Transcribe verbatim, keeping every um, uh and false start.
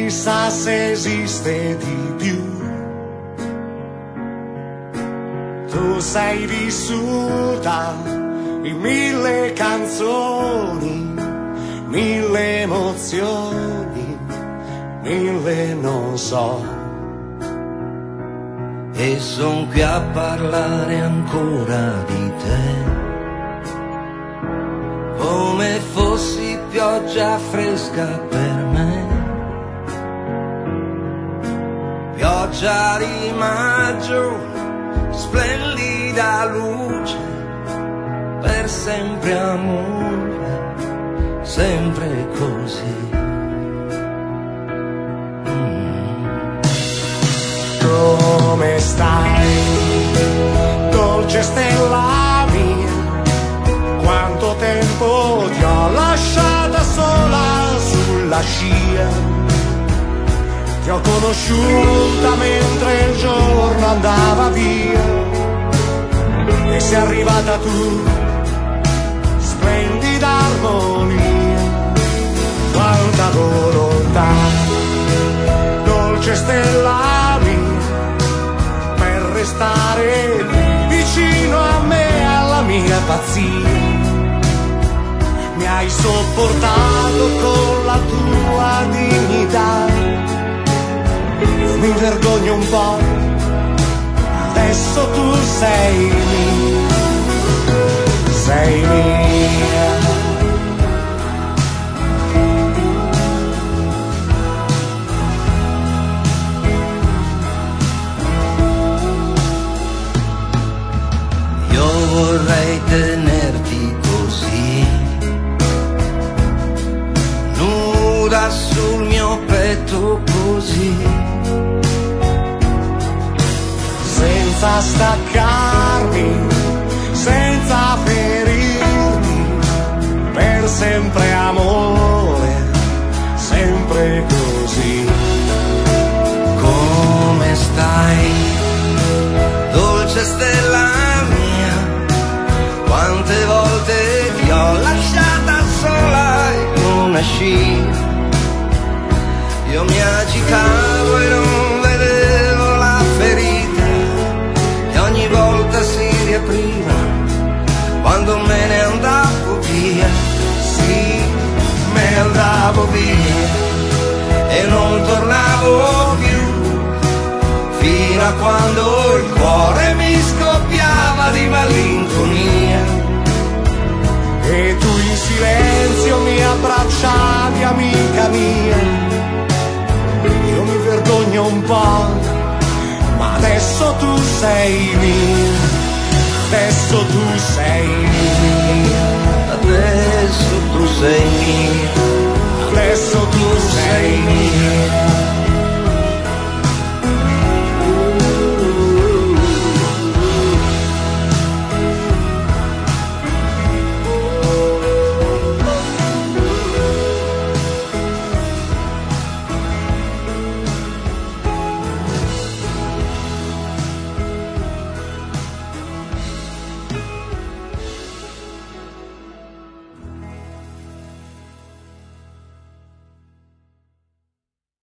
chissà se esiste di più. Tu sei vissuta in mille canzoni, mille emozioni, mille non so. E son qui a parlare ancora di te, come fossi pioggia fresca per me, pioggia di maggio, splendida luce, per sempre amore, sempre così. Come stai, dolce stella mia? Quanto tempo ti ho lasciata sola sulla scia? Ti ho conosciuta mentre il giorno andava via e sei arrivata tu, splendida armonia. Quanta volontà, dolce stella mia, restare vicino a me, alla mia pazzia. Mi hai sopportato con la tua dignità. Io mi vergogno un po', adesso tu sei mia, sei mia. Vorrei tenerti così, nuda sul mio petto così, senza staccarmi, senza ferirmi, per sempre amore, sempre così. Come stai, dolce stella? Quante volte ti ho lasciata sola in una scia, io mi agitavo e non vedevo la ferita, e ogni volta si riapriva quando me ne andavo via. Sì, me ne andavo via e non tornavo più, fino a quando il cuore mi scoppiava di malinconia e tu in silenzio mi abbracciavi, amica mia. Io mi vergogno un po', ma adesso tu sei mia, adesso tu sei mia, adesso tu sei mia, adesso tu sei mia.